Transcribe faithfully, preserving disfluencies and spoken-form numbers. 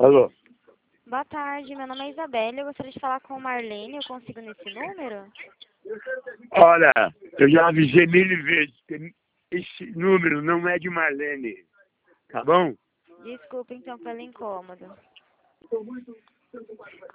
Alô? Boa tarde, meu nome é Isabela, eu gostaria de falar com o Marlene, eu consigo nesse número? Olha, eu já avisei mil vezes que esse número não é de Marlene, tá bom? Desculpa então pelo incômodo.